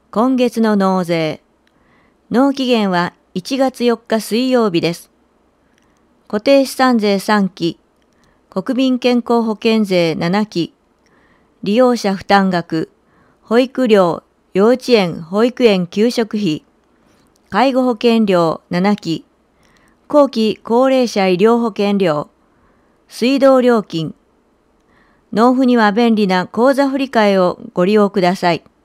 今月の納税。納期限は1月4日水曜日です。固定資産税3期、国民健康保険税7期、利用者負担額、保育料、幼稚園・保育園給食費、介護保険料7期、後期高齢者医療保険料、水道料金。納付には便利な口座振替をご利用ください。